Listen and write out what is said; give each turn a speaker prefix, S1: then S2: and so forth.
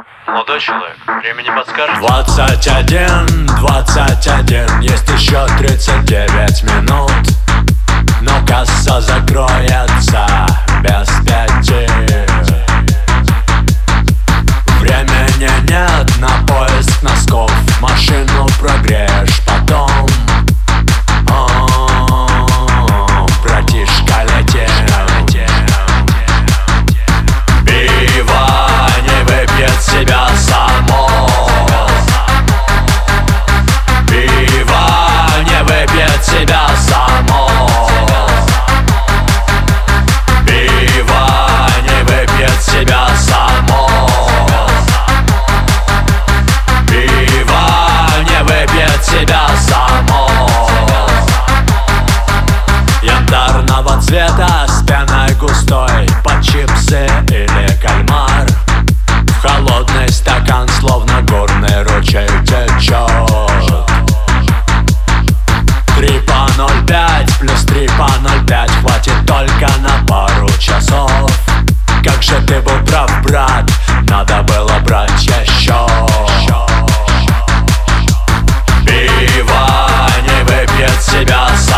S1: Молодой человек, время не подскажете?
S2: 21, есть еще 39 минут, но касса закроется без 5. Времени нет на поиск носков, машину прогреешь потом. Братишка, лети. Пиво не выпьет себя само. Пиво не выпьет себя само. Пиво не выпьет себя само. Пиво не выпьет себя само. Янтарного цвета с пеной густой, под чипсы или кальмар. В холодный стакан словно горный ручей течет. 3 по 0,5 плюс 3 по 0,5 хватит только на пару часов. Как же ты был прав, брат, надо было брать еще. Пиво не выпьет себя